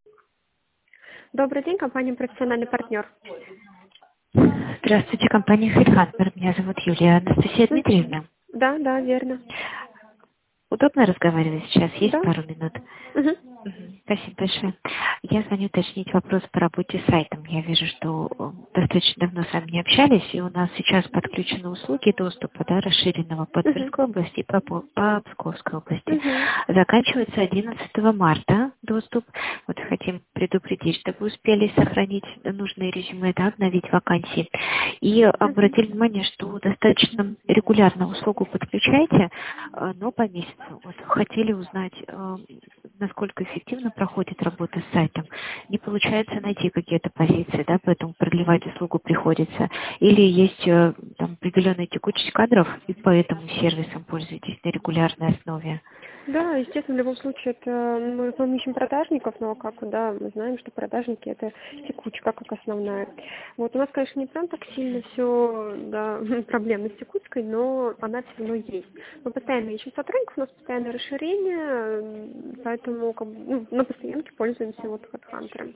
Добрый день, компания «Профессиональный партнер». Здравствуйте, компания HeadHunter. Меня зовут Юлия Анастасия Мгм. Дмитриевна. Да, да, верно. Удобно разговаривать сейчас? Есть Да. пару минут? Мгм. Спасибо большое. Я звоню уточнить вопрос по работе с сайтом. Я вижу, что достаточно давно с вами не общались, и у нас сейчас подключены услуги доступа, да, расширенного по Мгм. Тверской области и по Псковской области. Мгм. Заканчивается 11 марта доступ. Вот хотим предупредить, чтобы вы успели сохранить нужные резюме, да, обновить вакансии. И Мгм. обратили внимание, что достаточно регулярно услугу подключаете, но по месяцу. Вот хотели узнать, насколько эффективно проходит работа с сайтом. Не получается найти какие-то позиции, да, поэтому продлевать услугу приходится. Или есть там определенная текучесть кадров, и поэтому сервисом пользуетесь на регулярной основе. Да, естественно, в любом случае, это мы ищем продажников, но как, да, мы знаем, что продажники это текучка как основная. Вот у нас, конечно, не прям так сильно все, да, проблемно с текучкой, но она все равно есть. Мы постоянно ищем сотрудников, у нас постоянное расширение, поэтому как бы, на постоянке пользуемся вот HeadHunter.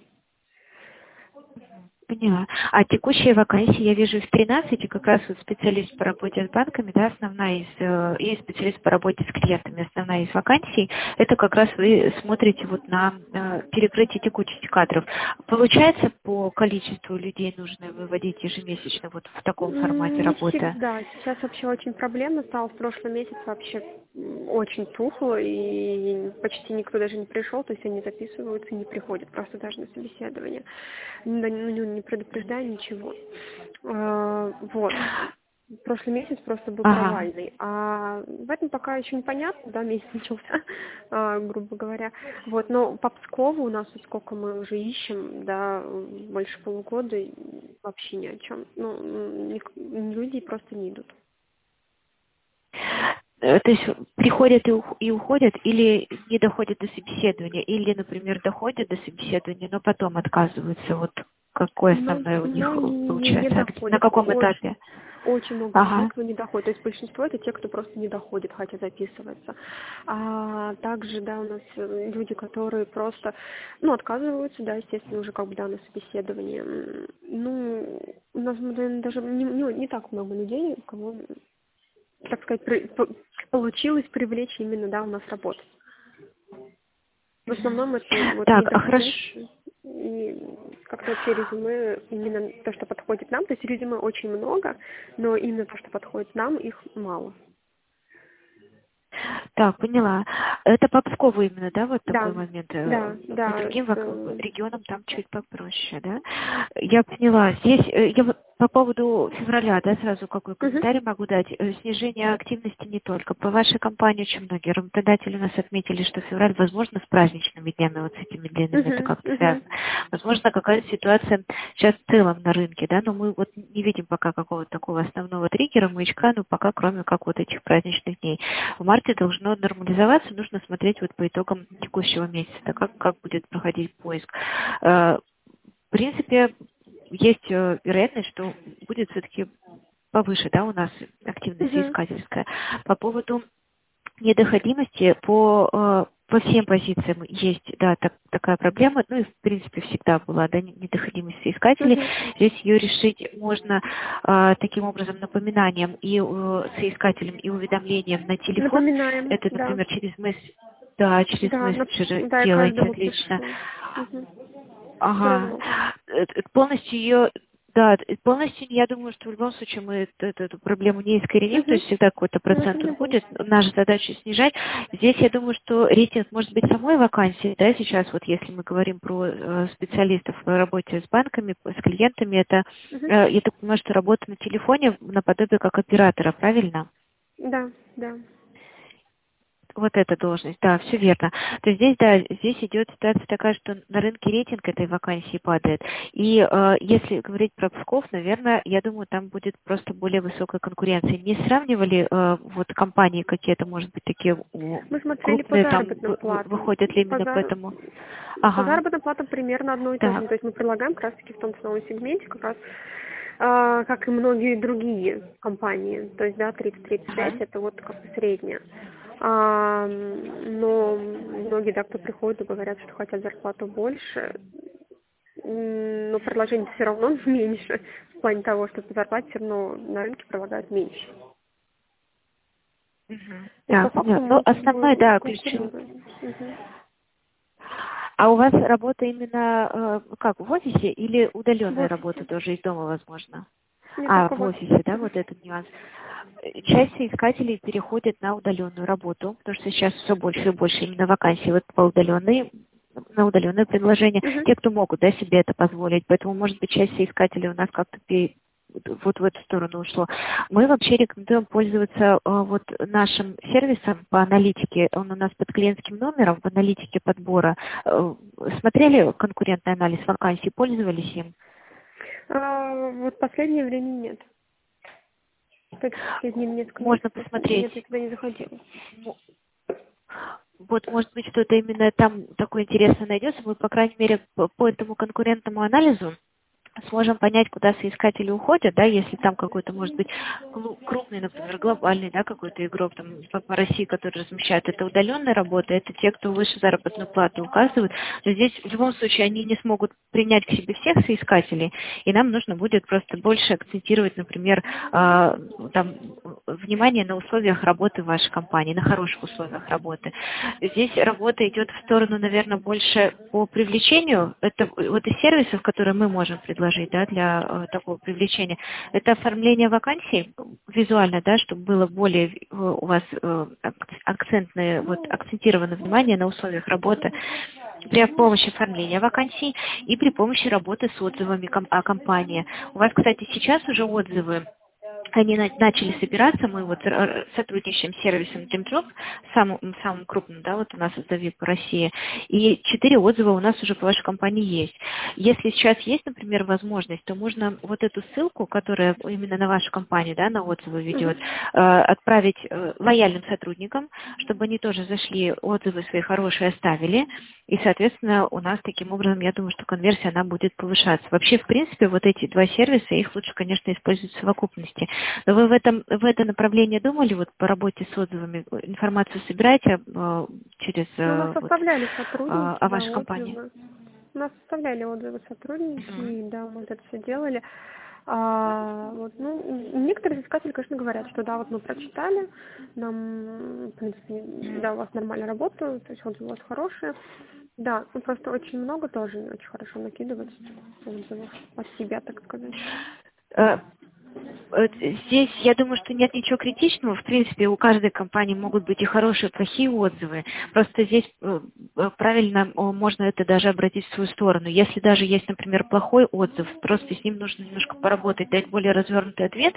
Поняла. А текущие вакансии я вижу в 13, как раз вот специалист по работе с банками, да, основная и специалист по работе с клиентами, основная из вакансий, это как раз вы смотрите вот на перекрытие текучести кадров. Получается по количеству людей нужно выводить ежемесячно вот в таком формате Не работы? всегда. Сейчас вообще очень проблемно стало. В прошлом месяце вообще очень тухло, и почти никто даже не пришел, то есть они записываются и не приходят, просто даже на собеседование. Не предупреждая ничего. Вот. Прошлый месяц просто был Ага. провальный. А в этом пока еще непонятно, да, месяц начался, грубо говоря. Вот, но по Пскову у нас, вот сколько мы уже ищем, да, больше полугода, и вообще ни о чем. Люди просто не идут. То есть приходят и уходят, или не доходят до собеседования, или, например, доходят до собеседования, но потом отказываются. Вот какое основное у них Многие не получается? На доходят. каком этапе? Очень много людей, Ага. кто не доходит. То есть большинство это те, кто просто не доходит, хотя записывается. А также, да, у нас люди, которые просто, отказываются, да, естественно, уже как бы, да, на собеседовании. У нас, наверное, даже не так много людей, кого, так сказать, получилось привлечь именно, да, у нас работать. В основном это вот не Так, а хорошо. доходящие. И как-то вообще резюме, именно то, что подходит нам, то есть резюме очень много, но именно то, что подходит нам, их мало. Так, поняла. Это по Пскову именно, да, вот такой Да, момент. да, По да. другим регионам там чуть попроще, да? Я поняла. Здесь я вот по поводу февраля, да, сразу какой Мгм, комментарий могу дать. Снижение активности не только. По вашей компании очень многие работодатели у нас отметили, что февраль, возможно, с праздничными днями, вот с этими длинными, это мгм, как-то мгм. связано. Возможно, какая-то ситуация сейчас в целом на рынке, да, но мы вот не видим пока какого-то такого основного триггера, маячка, ну, пока кроме как вот этих праздничных дней. В марте должно нормализоваться, нужно смотреть вот по итогам текущего месяца, как будет проходить поиск. В принципе, есть вероятность, что будет все-таки повыше, да, у нас активность Мгм. искательская. По поводу недоходимости по всем позициям есть, да, такая проблема, ну и в принципе всегда была, да, недоходимость соискателей. Мгм. Здесь ее решить можно таким образом напоминанием и соискателям, и уведомлением на телефон. Напоминаем, Это, да. например, через да, через Да, мессенджеры да, я делаете каждому отлично. пишу. Мгм. Все Ага. равно. Полностью ее, да, полностью, я думаю, что в любом случае мы эту проблему не искореним, то Угу. есть всегда какой-то Ну, это процент в он любом будет. случае. Наша задача снижать. Здесь я думаю, что рейтинг может быть самой вакансии, да, сейчас вот если мы говорим про специалистов в работе с банками, с клиентами, это, Угу. я так понимаю, что работа на телефоне наподобие как оператора, правильно? Да, да. Вот эта должность, да, все верно. То есть здесь, да, здесь идет ситуация такая, что на рынке рейтинг этой вакансии падает. И если говорить про Псков, наверное, я думаю, там будет просто более высокая конкуренция. Не сравнивали вот компании какие-то, может быть, такие Мы смотрели по крупные, там заработным платам. выходят ли По, именно по зар- этому? по Ага, заработным платам примерно одно и то же. Ну, так, то есть мы предлагаем как раз-таки в том ценовом сегменте, как раз как и многие другие компании. То есть, да, 30-35 ага. это вот как бы среднее. Но многие, да, кто приходит и говорят, что хотят зарплату больше, но предложение все равно меньше, в плане того, что по зарплате все равно на рынке предлагают меньше. Да, понятно. Ну, основной, да, ключевой. А у вас работа именно как, в офисе или удаленная работа тоже из дома возможно? В офисе, да, вот этот нюанс. Часть искателей переходит на удаленную работу, потому что сейчас все больше и больше именно вакансий вот по на удаленное предложение. Те, кто могут, да, себе это позволить. Поэтому, может быть, часть искателей у нас как-то вот в эту сторону ушло. Мы вообще рекомендуем пользоваться вот нашим сервисом по аналитике. Он у нас под клиентским номером в аналитике подбора. Смотрели конкурентный анализ вакансий, пользовались им? Вот в последнее время нет. Можно посмотреть. Нет, я туда не заходила. Вот, может быть, что-то именно там такое интересное найдется. Мы, по крайней мере, по этому конкурентному анализу сможем понять, куда соискатели уходят, да, если там какой-то, может быть, крупный, например, глобальный, да, какой-то игрок там по России, который размещает, это удаленная работа, это те, кто выше заработную плату указывают. Но здесь в любом случае они не смогут принять к себе всех соискателей, и нам нужно будет просто больше акцентировать, например, там, внимание на условиях работы в вашей компании, на хороших условиях работы. Здесь работа идет в сторону, наверное, больше по привлечению. Это вот из сервисов, которые мы можем предложить, да, для такого привлечения. Это оформление вакансий визуально, да, чтобы было более у вас акцентировано внимание на условиях работы при помощи оформления вакансий и при помощи работы с отзывами о компании. У вас, кстати, сейчас уже отзывы. Они начали собираться, мы вот сотрудничаем с сервисом DreamJob, самым крупным, да, вот у нас это ВИП по России, и 4 отзыва у нас уже по вашей компании есть. Если сейчас есть, например, возможность, то можно вот эту ссылку, которая именно на вашу компанию, да, на отзывы ведет, отправить лояльным сотрудникам, чтобы они тоже зашли, отзывы свои хорошие оставили, и, соответственно, у нас таким образом, я думаю, что конверсия, она будет повышаться. Вообще, в принципе, вот эти два сервиса, их лучше, конечно, использовать в совокупности. Но вы в это направление думали, вот по работе с отзывами, информацию собираете через у нас составляли сотрудники, о вашей компании? У нас составляли отзывы сотрудники, и да, мы это все делали. Некоторые искатели, конечно, говорят, что да, вот мы прочитали, нам, в принципе, да, у вас нормально работают, то есть отзывы у вас хорошие. Да, просто очень много тоже не очень хорошо накидывать отзывов от себя, так сказать. Здесь, я думаю, что нет ничего критичного. В принципе, у каждой компании могут быть и хорошие, и плохие отзывы. Просто здесь правильно можно это даже обратить в свою сторону. Если даже есть, например, плохой отзыв, просто с ним нужно немножко поработать, дать более развернутый ответ.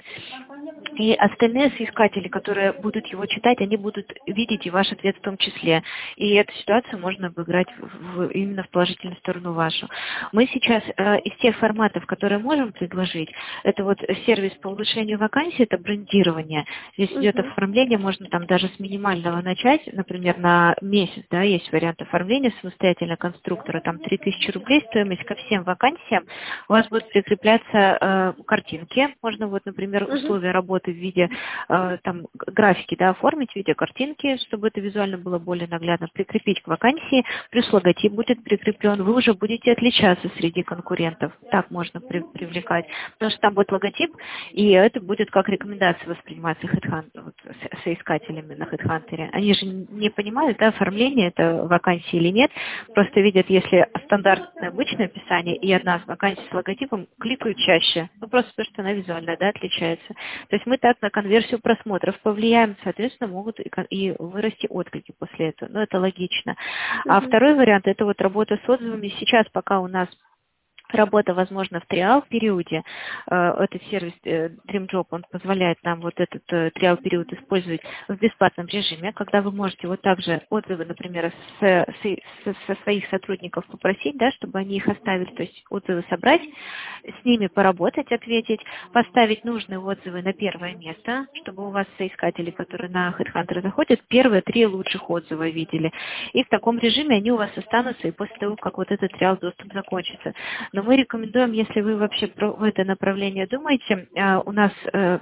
И остальные соискатели, которые будут его читать, они будут видеть и ваш ответ в том числе. И эту ситуацию можно обыграть именно в положительную сторону вашу. Мы сейчас из тех форматов, которые можем предложить, это вот сервис по улучшению вакансий, это брендирование. Здесь идет оформление, можно там даже с минимального начать, например, на месяц, да, есть вариант оформления самостоятельно конструктора, там 3000 рублей стоимость ко всем вакансиям. У вас будут прикрепляться картинки, можно вот, например, условия работы в виде там графики, да, оформить в виде картинки, чтобы это визуально было более наглядно, прикрепить к вакансии, плюс логотип будет прикреплен, вы уже будете отличаться среди конкурентов, так можно привлекать, потому что там будет логотип, и это будет как рекомендация восприниматься соискателями на HeadHunter. Они же не понимают, да, оформление это вакансии или нет, просто видят, если стандартное обычное описание и одна вакансия с логотипом, кликают чаще, просто потому что она визуально, да, отличается. То есть мы так на конверсию просмотров повлияем, соответственно, могут и вырасти отклики после этого, но это логично. А второй вариант, это вот работа с отзывами. Сейчас пока у нас работа, возможно, в триал-периоде. Этот сервис DreamJob, он позволяет нам вот этот триал-период использовать в бесплатном режиме, когда вы можете вот также отзывы, например, со своих сотрудников попросить, да, чтобы они их оставили, то есть отзывы собрать, с ними поработать, ответить, поставить нужные отзывы на первое место, чтобы у вас соискатели, которые на HeadHunter заходят, первые 3 лучших отзыва видели. И в таком режиме они у вас останутся и после того, как вот этот триал-доступ закончится. Но мы рекомендуем, если вы вообще в это направление думаете, у нас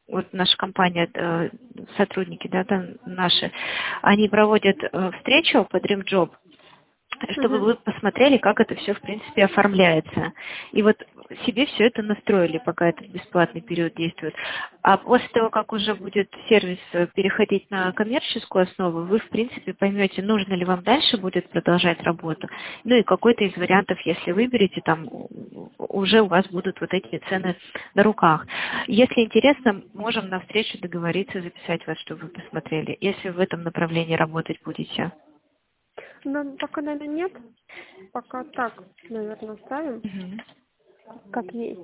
вот наша компания, сотрудники, да, там наши, они проводят встречу по Dream Job, чтобы вы посмотрели, как это все, в принципе, оформляется. И вот себе все это настроили, пока этот бесплатный период действует. А после того, как уже будет сервис переходить на коммерческую основу, вы, в принципе, поймете, нужно ли вам дальше будет продолжать работу. Ну и какой-то из вариантов, если выберете, там уже у вас будут вот эти цены на руках. Если интересно, можем на встречу договориться, записать вас, чтобы вы посмотрели, если вы в этом направлении работать будете. Ну, пока, наверное, нет. Пока так, наверное, оставим, как есть.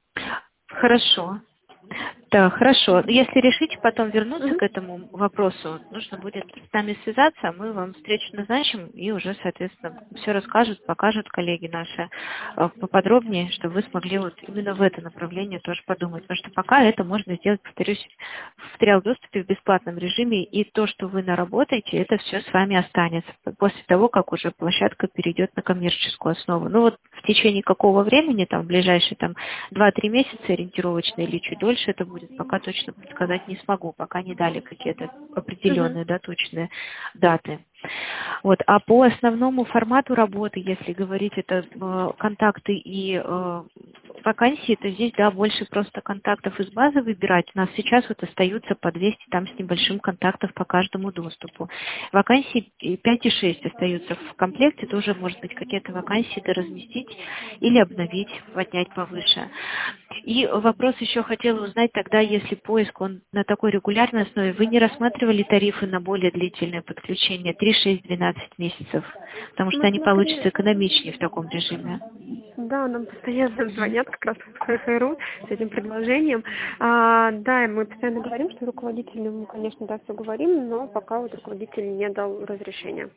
Хорошо. Да, хорошо. Если решите потом вернуться к этому вопросу, нужно будет с нами связаться, мы вам встречу назначим и уже, соответственно, все расскажут, покажут коллеги наши поподробнее, чтобы вы смогли вот именно в это направление тоже подумать. Потому что пока это можно сделать, повторюсь, в триал-доступе в бесплатном режиме, и то, что вы наработаете, это все с вами останется после того, как уже площадка перейдет на коммерческую основу. Ну вот в течение какого времени, там, в ближайшие там 2-3 месяца ориентировочно или чуть дольше это будет, пока точно предсказать не смогу, пока не дали какие-то определенные, да, точные даты. Вот. А по основному формату работы, если говорить, это контакты и вакансии, то здесь, да, больше просто контактов из базы выбирать. У нас сейчас вот остаются по 200 там с небольшим контактов по каждому доступу. Вакансии 5 и 6 остаются в комплекте, тоже, может быть, какие-то вакансии доразместить или обновить, поднять повыше. И вопрос еще хотела узнать тогда, если поиск, он на такой регулярной основе, вы не рассматривали тарифы на более длительное подключение, 3, 6, 12 месяцев, потому что Мы они смотрели. получатся экономичнее в таком режиме. Да, нам постоянно звонят как раз в ХХРУ с этим предложением. Да, и мы постоянно говорим, что руководителю мы, конечно, да, все говорим, но пока вот руководитель не дал разрешения.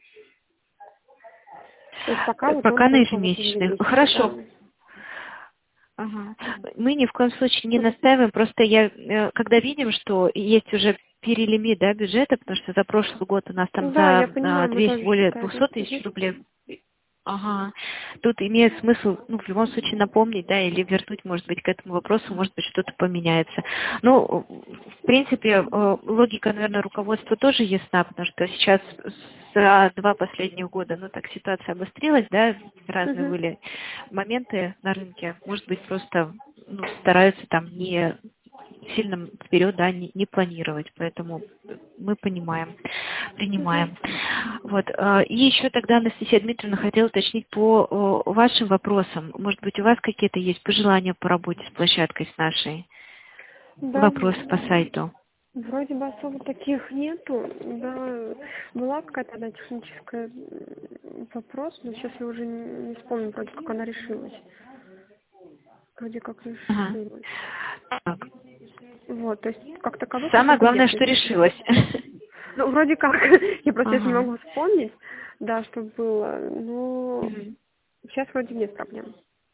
То есть пока вот он Пока на только вот ежемесячных. ежемесячно, Хорошо. да. Ага. Мы ни в коем случае не настаиваем, просто когда видим, что есть уже перелимит, да, бюджета, потому что за прошлый год у нас там Да, я за понимаю, мы 200, тоже более считали. 200 тысяч рублей. Ага. Тут имеет смысл, ну, в любом случае напомнить, да, или вернуть, может быть, к этому вопросу, может быть, что-то поменяется. Ну, в принципе, логика, наверное, руководства тоже ясна, потому что сейчас за 2 последних года, ну, так ситуация обострилась, да, разные были моменты на рынке. Может быть, просто стараются там не сильно вперед, да, не планировать, поэтому мы понимаем, принимаем. Вот. И еще тогда, Анастасия Дмитриевна, хотела уточнить по вашим вопросам. Может быть, у вас какие-то есть пожелания по работе с площадкой, с нашей? Да, Вопросы по сайту? вроде бы особо таких нету. Да, была какая-то одна техническая вопрос, но сейчас я уже не вспомню, вроде как она решилась. Вроде как Ага. решилась. Так. Вот, то есть как таковых Самое особо главное, нет. что решилась. Ну, вроде как, я просто сейчас не Ага. могу вспомнить, да, что было, но сейчас вроде нет проблем.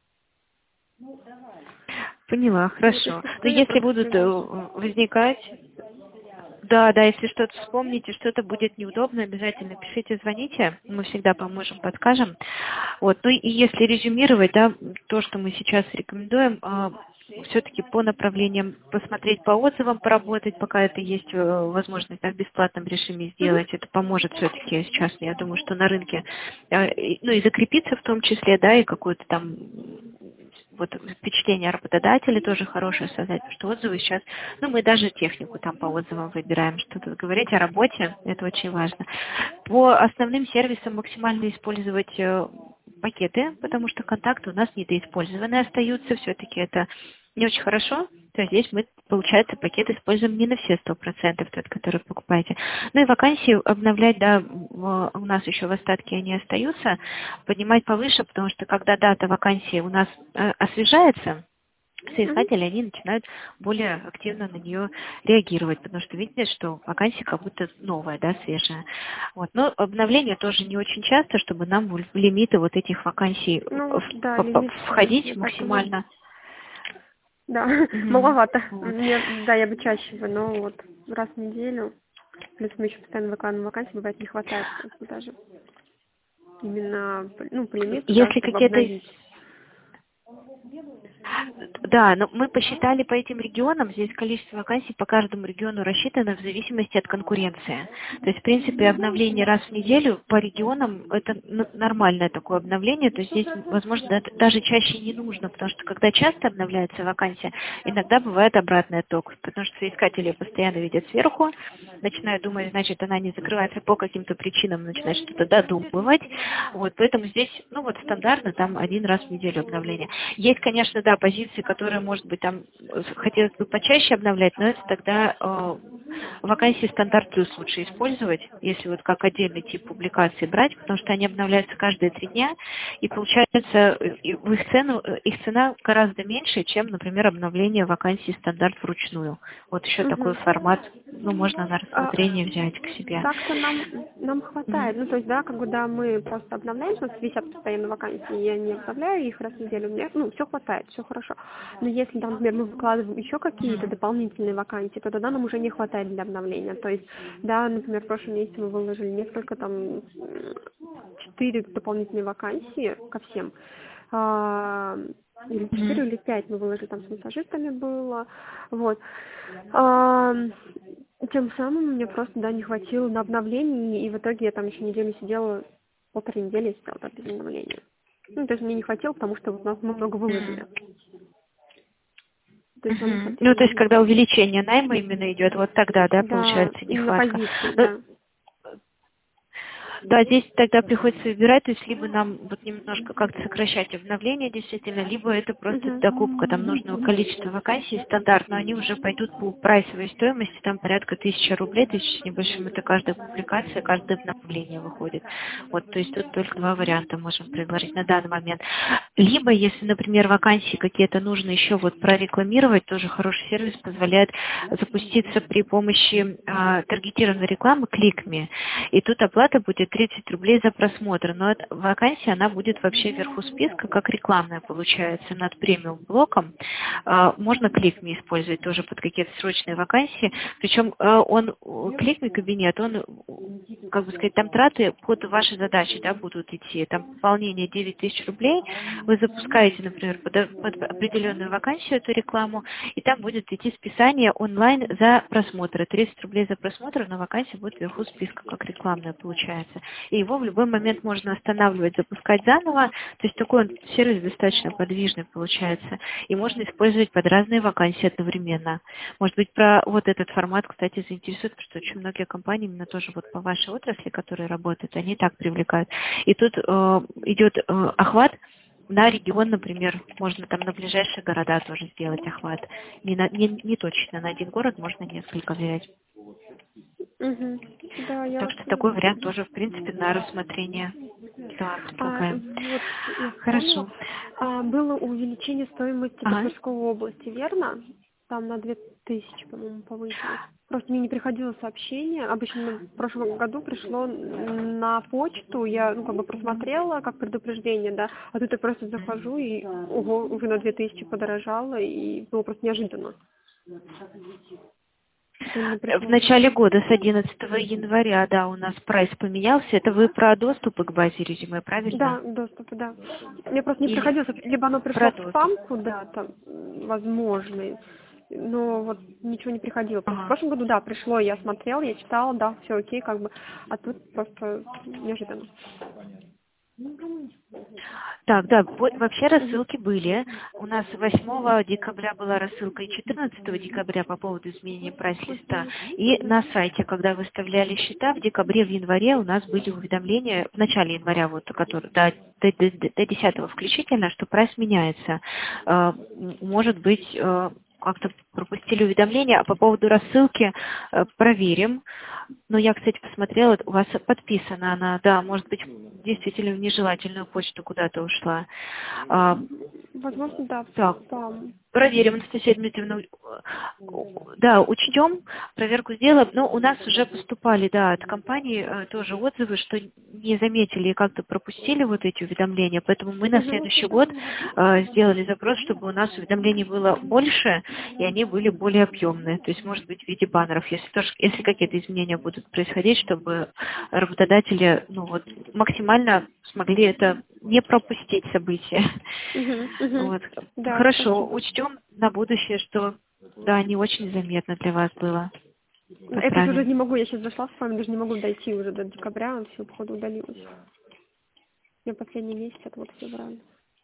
Поняла, Вот, хорошо. если Но что, я если просто будут свяжусь. возникать, да, если что-то вспомните, что-то будет неудобно, обязательно пишите, звоните, мы всегда поможем, подскажем. Вот, ну и если резюмировать, да, то, что мы сейчас рекомендуем, все-таки по направлениям посмотреть по отзывам, поработать, пока это есть возможность, да, в бесплатном режиме сделать, это поможет все-таки сейчас, я думаю, что на рынке, ну и закрепиться в том числе, да, и какое-то там вот впечатление работодателя тоже хорошее создать, потому что отзывы сейчас, ну мы даже технику там по отзывам выбираем, что-то говорить о работе, это очень важно. По основным сервисам максимально использовать пакеты, потому что контакты у нас недоиспользованы остаются, все-таки это не очень хорошо. То есть здесь мы, получается, пакет используем не на все 100%, тот, который покупаете. Ну и вакансии обновлять, да, у нас еще в остатке они остаются, поднимать повыше, потому что когда дата вакансии у нас освежается, соискатели, они начинают более активно на нее реагировать, потому что видят, что вакансия как будто новая, да, свежая. Вот. Но обновление тоже не очень часто, чтобы нам в лимиты вот этих вакансий Ну вот, да, лимит, входить я так понимаю. максимально. Да, маловато. Да, я бы чаще бы, но вот раз в неделю. Плюс мы еще постоянно выкладываем вакансии, бывает не хватает просто даже. Именно, ну, по лимиту, да, Если чтобы какие-то обновить. Да, но мы посчитали по этим регионам, здесь количество вакансий по каждому региону рассчитано в зависимости от конкуренции. То есть, в принципе, обновление раз в неделю по регионам – это нормальное такое обновление, то есть здесь, возможно, даже чаще не нужно, потому что когда часто обновляется вакансия, иногда бывает обратный отток, потому что соискатели постоянно видят сверху, начинают думать, значит, она не закрывается по каким-то причинам, начинают что-то додумывать. Вот, поэтому здесь, ну вот стандартно, там один раз в неделю обновление. Есть, конечно, да, позиции, которые, может быть, там хотелось бы почаще обновлять, но это тогда вакансии стандарт плюс лучше использовать, если вот как отдельный тип публикации брать, потому что они обновляются каждые 3 дня, и получается их цена гораздо меньше, чем, например, обновление вакансий стандарт вручную. Вот еще такой формат, ну, можно на рассмотрение взять к себе. Так-то нам хватает. Ну, то есть, да, как бы, да, мы просто обновляем, у нас висят постоянно вакансии, я не обновляю их раз в неделю, мне, ну, все хватает, все хорошо. Но если, там, например, мы выкладываем еще какие-то дополнительные вакансии, то тогда нам уже не хватает для обновления. То есть, да, например, в прошлом месяце мы выложили несколько, там, 4 дополнительные вакансии ко всем. Или 4, или 5 мы выложили, там с массажистами было. Вот. Тем самым мне просто, да, не хватило на обновление, и в итоге я там еще неделю сидела, 1,5 недели я сидела без обновления. Ну, то есть мне не хватило, потому что вот нас мы много выложили. То есть, ну, то есть, когда увеличение найма именно идет, вот тогда, да, да, получается нехватка. Позиции, да. Да, здесь тогда приходится выбирать, то есть либо нам вот немножко как-то сокращать обновление действительно, либо это просто докупка там нужного количества вакансий стандарт, но они уже пойдут по прайсовой стоимости, там порядка 1000 рублей, 1000 с небольшим, это каждая публикация, каждое обновление выходит. Вот, то есть тут только 2 варианта можем предложить на данный момент. Либо, если, например, вакансии какие-то нужно еще вот прорекламировать, тоже хороший сервис позволяет запуститься при помощи таргетированной рекламы кликами, и тут оплата будет 30 рублей за просмотр, но эта вакансия, она будет вообще вверху списка, как рекламная получается, над премиум блоком. Можно кликми использовать тоже под какие-то срочные вакансии, причем кликми кабинет, он, как бы сказать, там траты под ваши задачи, да, будут идти, там пополнение 9000 рублей, вы запускаете, например, под определенную вакансию эту рекламу, и там будет идти списание онлайн за просмотр, 30 рублей за просмотр, но вакансия будет вверху списка, как рекламная получается. И его в любой момент можно останавливать, запускать заново. То есть такой сервис достаточно подвижный получается. И можно использовать под разные вакансии одновременно. Может быть, про вот этот формат, кстати, заинтересует, потому что очень многие компании именно тоже вот по вашей отрасли, которые работают, они так привлекают. И тут идет охват на регион, например, можно там на ближайшие города тоже сделать охват. Не точно на один город, можно несколько взять. Да, Так что такой вариант тоже, в принципе, на рассмотрение. Да, предлагаем. Вот, я Хорошо. Было увеличение стоимости по Тверской области, верно? Там на 2000, по-моему, повысилось. Просто мне не приходило сообщение. Обычно в прошлом году пришло на почту, я, как бы просмотрела, как предупреждение, да, а тут я просто захожу, и ого, уже на 2000 подорожало, и было просто неожиданно. В начале года, с 11 января, да, у нас прайс поменялся. Это вы про доступы к базе резюме, правильно? Да, доступы, да. Мне просто не приходилось, либо оно пришло в спамку, да, там, возможно, но вот ничего не приходило. В прошлом году, да, пришло, я смотрела, я читала, да, все окей, как бы, а тут просто неожиданно. Так, да, вообще рассылки были. У нас 8 декабря была рассылка и 14 декабря по поводу изменения прайс-листа. И на сайте, когда выставляли счета, в декабре, в январе у нас были уведомления, в начале января, вот, который, до 10 включительно, что прайс меняется. Может быть, как-то пропустили уведомления, а по поводу рассылки проверим. Но я, кстати, посмотрела, у вас подписана она, да, может быть, действительно в нежелательную почту куда-то ушла. Возможно, да. Так, проверим, Анастасия Дмитриевна. Да, учтем, проверку сделаем. Но у нас уже поступали, да, от компании тоже отзывы, что не заметили и как-то пропустили вот эти уведомления. Поэтому мы на следующий год сделали запрос, чтобы у нас уведомлений было больше, и они были более объемные. То есть, может быть, в виде баннеров, если какие-то изменения будут происходить, чтобы работодатели максимально смогли это не пропустить события. Вот. Да, Хорошо, спасибо. учтем на будущее, что да, не очень заметно для вас было. Это уже не могу, я сейчас зашла с вами, даже не могу дойти уже до декабря, он все, походу, удалилось. Я последний месяц, это вот февраль.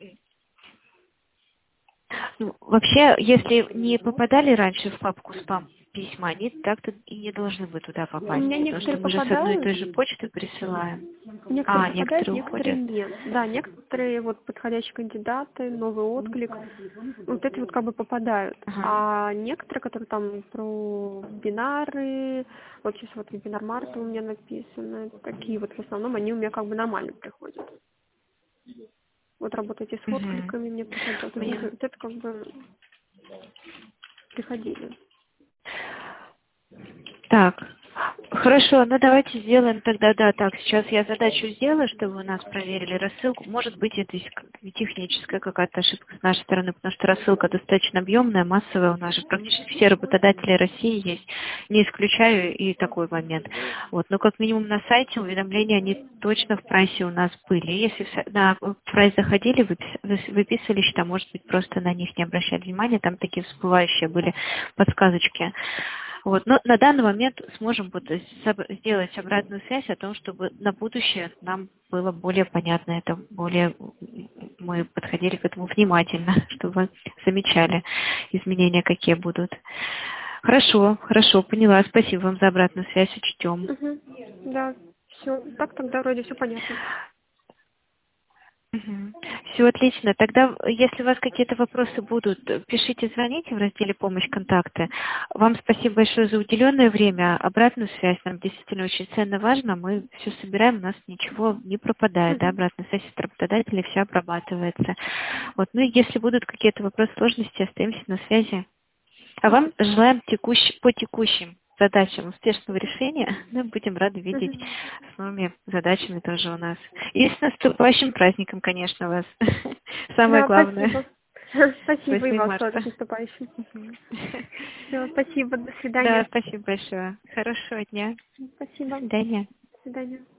Ну, вообще, если не попадали раньше в папку спам письма, они так-то и не должны бы туда У попасть. меня Потому что некоторые мы же с одной и попадают, той же почты присылаем. некоторые попадают, Некоторые некоторые уходят. нет. Да, некоторые вот подходящие кандидаты, новый отклик, вот эти вот как бы попадают. Ага. А некоторые, которые там про вебинары, вот сейчас вот вебинар марта у меня написано, такие вот в основном, они у меня как бы нормально приходят. Вот работаете с откликами, мне приходят. Вот это как бы приходили. Так, хорошо, ну давайте сделаем тогда, да, так, сейчас я задачу сделаю, чтобы у нас проверили рассылку. Может быть, это техническая какая-то ошибка с нашей стороны, потому что рассылка достаточно объемная, массовая, у нас же практически все работодатели России есть, не исключаю и такой момент. Вот, но как минимум на сайте уведомления, они точно в прайсе у нас были. Если на прайс заходили, выписывали счета, может быть, просто на них не обращали внимания, там такие всплывающие были подсказочки. Вот. Но на данный момент сможем сделать обратную связь о том, чтобы на будущее нам было более понятно это, более мы подходили к этому внимательно, чтобы замечали изменения, какие будут. Хорошо, поняла. Спасибо вам за обратную связь, учтем. Да, все. Так тогда вроде все понятно. Все отлично. Тогда, если у вас какие-то вопросы будут, пишите, звоните в разделе «Помощь, контакты». Вам спасибо большое за уделенное время. Обратную связь нам действительно очень ценно, важно. Мы все собираем, у нас ничего не пропадает. Да? Обратная связь от работодателя, все обрабатывается. Вот. Ну и если будут какие-то вопросы, сложности, остаемся на связи. А вам желаем по текущим задачам успешного решения. Мы будем рады видеть с новыми задачами тоже у нас. И с наступающим праздником, конечно, вас. Самое главное. Спасибо и 8 вас марта. тоже с наступающим. Все, спасибо, до свидания. Да, спасибо большое. Хорошего дня. Спасибо. До свидания. До свидания.